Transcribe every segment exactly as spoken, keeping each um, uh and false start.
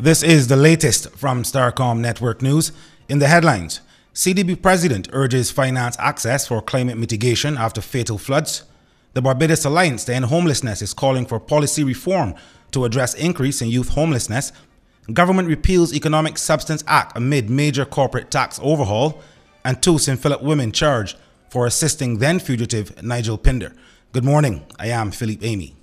This is the latest from Starcom Network News. In the headlines, C D B President urges finance access for climate mitigation after fatal floods. The Barbados Alliance to End Homelessness is calling for policy reform to address increase in youth homelessness. Government repeals Economic Substance Act amid major corporate tax overhaul. And two Saint Philip women charged for assisting then fugitive Nigel Pinder. Good morning, I am Philippe Amy.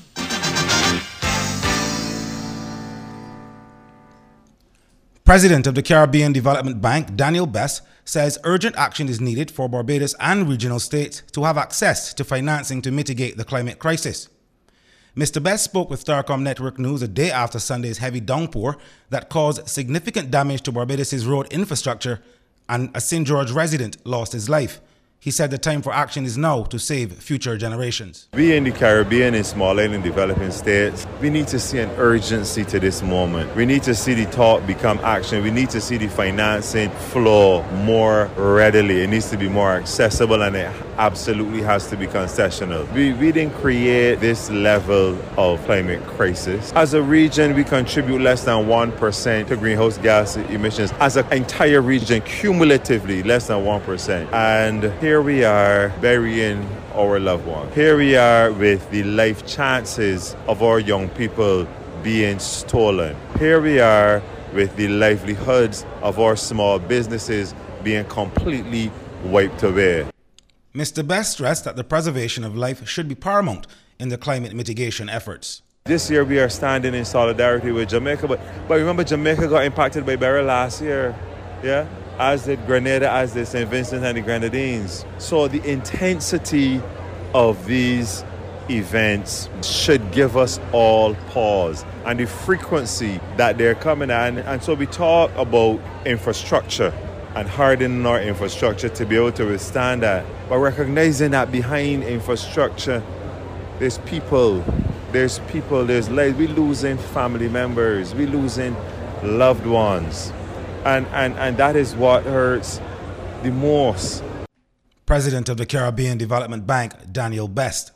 President of the Caribbean Development Bank, Daniel Best, says urgent action is needed for Barbados and regional states to have access to financing to mitigate the climate crisis. Mister Best spoke with Starcom Network News a day after Sunday's heavy downpour that caused significant damage to Barbados' road infrastructure, and a Saint George resident lost his life. He said the time for action is now to save future generations. We in the Caribbean, in small island developing states, we need to see an urgency to this moment. We need to see the talk become action. We need to see the financing flow more readily. It needs to be more accessible, and it absolutely has to be concessional. We, we didn't create this level of climate crisis. As a region, we contribute less than one percent to greenhouse gas emissions. As an entire region, cumulatively, less than one percent. And here Here we are burying our loved ones. Here we are with the life chances of our young people being stolen. Here we are with the livelihoods of our small businesses being completely wiped away. Mister Best stressed that the preservation of life should be paramount in the climate mitigation efforts. This year we are standing in solidarity with Jamaica, but, but remember Jamaica got impacted by Beryl last year, yeah? As did Grenada, as did Saint Vincent and the Grenadines. So the intensity of these events should give us all pause, and the frequency that they're coming at. And so we talk about infrastructure and hardening our infrastructure to be able to withstand that. But recognizing that behind infrastructure, there's people, there's people, there's lives. We're losing family members, we're losing loved ones. And, and, and that is what hurts the most. President of the Caribbean Development Bank, Daniel Best.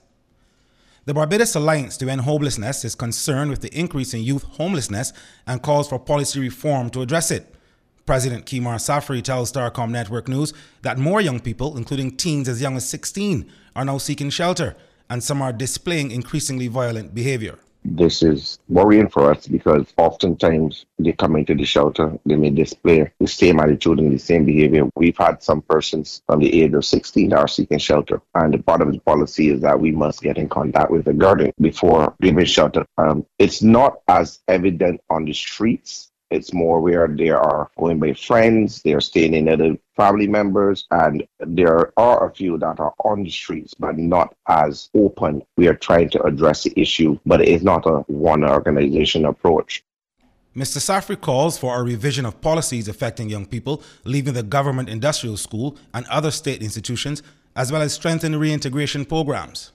The Barbados Alliance to End Homelessness is concerned with the increase in youth homelessness and calls for policy reform to address it. President Kimar Safri tells Starcom Network News that more young people, including teens as young as sixteen, are now seeking shelter, and some are displaying increasingly violent behavior. This is worrying for us because oftentimes they come into the shelter, they may display the same attitude and the same behavior. We've had some persons from the age of sixteen that are seeking shelter, and the part of the policy is that we must get in contact with the guardian before giving shelter. Um, it's not as evident on the streets. It's more where they are going by friends, they are staying in other family members, and there are a few that are on the streets, but not as open. We are trying to address the issue, but it is not a one organization approach. Mister Safri calls for a revision of policies affecting young people leaving the government industrial school and other state institutions, as well as strengthen reintegration programs.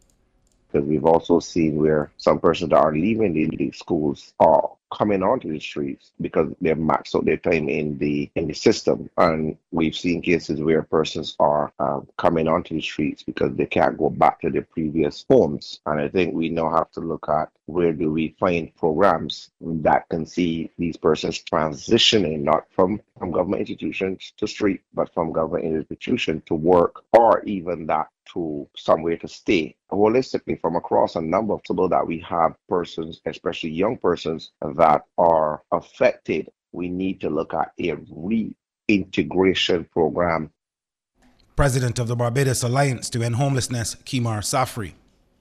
Because we've also seen where some persons that are leaving the, the schools are coming onto the streets because they've maxed out their time in the in the system, and we've seen cases where persons are uh, coming onto the streets because they can't go back to their previous homes. And I think we now have to look at where do we find programs that can see these persons transitioning not from from government institutions to street, but from government institution to work, or even that to somewhere to stay. Holistically, from across a number of people that we have persons, especially young persons, that are affected, we need to look at a reintegration program. President of the Barbados Alliance to End Homelessness, Kimar Safri.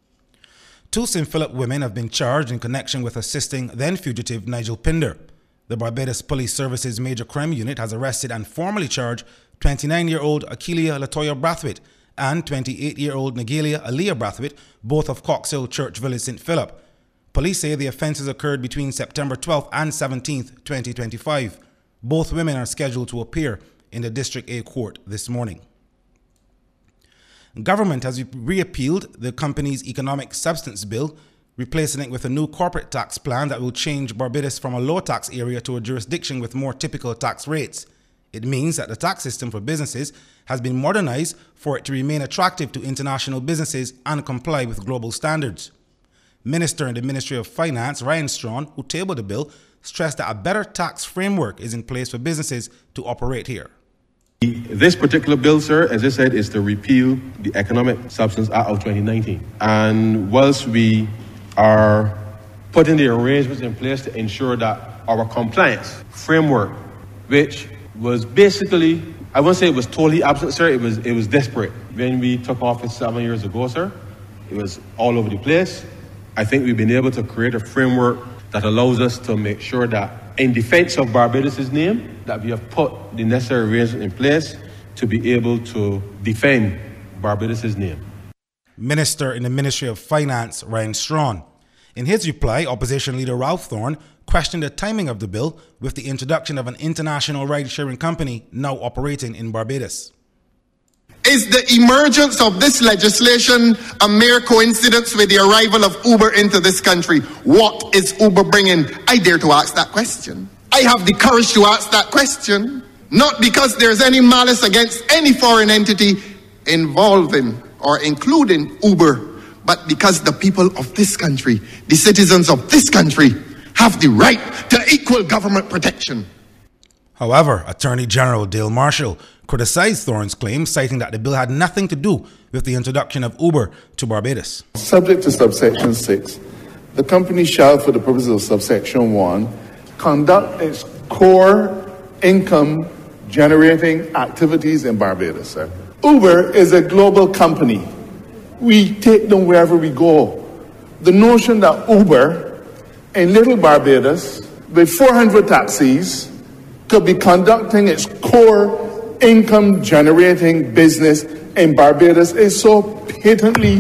Two Saint Philip women have been charged in connection with assisting then fugitive Nigel Pinder. The Barbados Police Service's Major Crime Unit has arrested and formally charged twenty-nine-year-old Akelia Latoya Brathwaite and twenty-eight-year-old Nagalia Aliyah Brathwaite, both of Cox Hill Church Village, Saint Philip. Police say the offences occurred between September twelfth and seventeenth, twenty twenty-five. Both women are scheduled to appear in the District A Court this morning. Government has reappealed the company's Economic Substance Bill, replacing it with a new corporate tax plan that will change Barbados from a low tax area to a jurisdiction with more typical tax rates. It means that the tax system for businesses has been modernized for it to remain attractive to international businesses and comply with global standards. Minister in the Ministry of Finance, Ryan Strawn, who tabled the bill, stressed that a better tax framework is in place for businesses to operate here. This particular bill, sir, as I said, is to repeal the Economic Substance Act of twenty nineteen. And whilst we are putting the arrangements in place to ensure that our compliance framework, which was basically, I won't say it was totally absent, sir, it was, it was desperate. When we took office seven years ago, sir, it was all over the place. I think we've been able to create a framework that allows us to make sure that in defense of Barbados' name, that we have put the necessary arrangements in place to be able to defend Barbados' name. Minister in the Ministry of Finance, Ryan Strawn. In his reply, opposition leader Ralph Thorne questioned the timing of the bill with the introduction of an international ride-sharing company now operating in Barbados. Is the emergence of this legislation a mere coincidence with the arrival of Uber into this country? What is Uber bringing? I dare to ask that question. I have the courage to ask that question, not because there's any malice against any foreign entity involving or including Uber, but because the people of this country, the citizens of this country, have the right to equal government protection. However, Attorney General Dale Marshall criticized Thorne's claim, citing that the bill had nothing to do with the introduction of Uber to Barbados. Subject to subsection six, the company shall, for the purposes of subsection one, conduct its core income generating activities in Barbados. Sir. Uber is a global company. We take them wherever we go. The notion that Uber in Little Barbados, with four hundred taxis, could be conducting its core income generating business in Barbados is so patently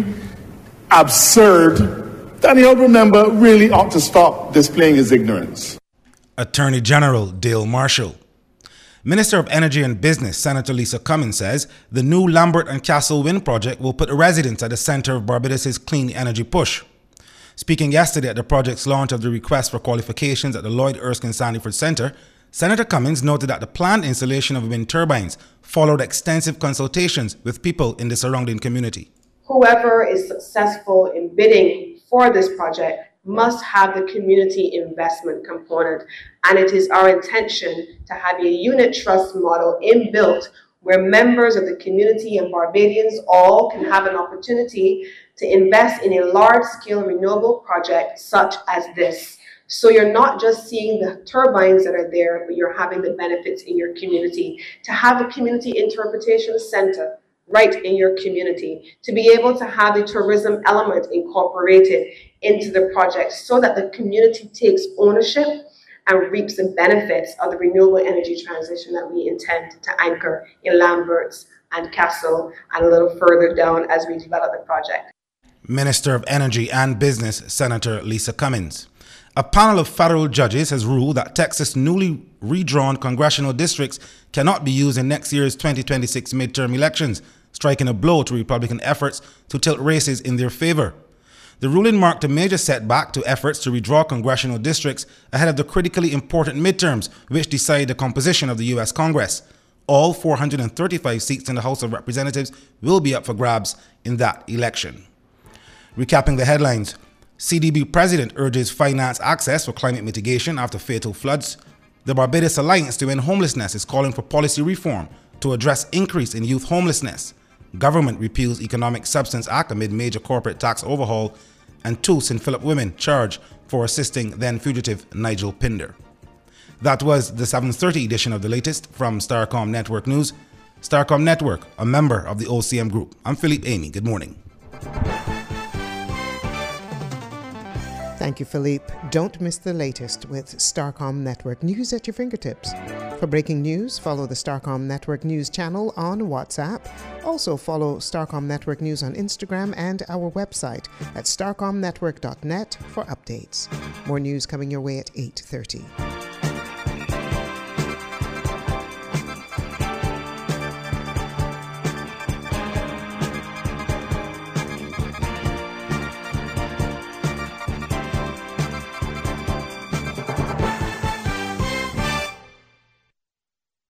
absurd that the honourable member really ought to stop displaying his ignorance. Attorney General Dale Marshall. Minister of Energy and Business, Senator Lisa Cummins, says the new Lambert and Castle Wind project will put residents at the centre of Barbados' clean energy push. Speaking yesterday at the project's launch of the request for qualifications at the Lloyd Erskine Sandyford Centre, Senator Cummins noted that the planned installation of wind turbines followed extensive consultations with people in the surrounding community. Whoever is successful in bidding for this project must have the community investment component, and it is our intention to have a unit trust model inbuilt where members of the community and Barbadians all can have an opportunity to invest in a large-scale renewable project such as this. So you're not just seeing the turbines that are there, but you're having the benefits in your community. To have a community interpretation center right in your community, to be able to have the tourism element incorporated into the project so that the community takes ownership and reaps the benefits of the renewable energy transition that we intend to anchor in Lamberts and Castle and a little further down as we develop the project. Minister of Energy and Business, Senator Lisa Cummins. A panel of federal judges has ruled that Texas' newly redrawn congressional districts cannot be used in next year's twenty twenty-six midterm elections, striking a blow to Republican efforts to tilt races in their favor. The ruling marked a major setback to efforts to redraw congressional districts ahead of the critically important midterms, which decide the composition of the U S Congress. All four hundred thirty-five seats in the House of Representatives will be up for grabs in that election. Recapping the headlines, C D B President urges finance access for climate mitigation after fatal floods. The Barbados Alliance to End Homelessness is calling for policy reform to address increase in youth homelessness. Government repeals Economic Substance Act amid major corporate tax overhaul. And two Saint Philip women charged for assisting then-fugitive Nigel Pinder. That was the seven thirty edition of The Latest from Starcom Network News. Starcom Network, a member of the O C M Group. I'm Philippe Amy. Good morning. Thank you, Philippe. Don't miss the latest with Starcom Network News at your fingertips. For breaking news, follow the Starcom Network News channel on WhatsApp. Also follow Starcom Network News on Instagram and our website at starcom network dot net for updates. More news coming your way at eight thirty.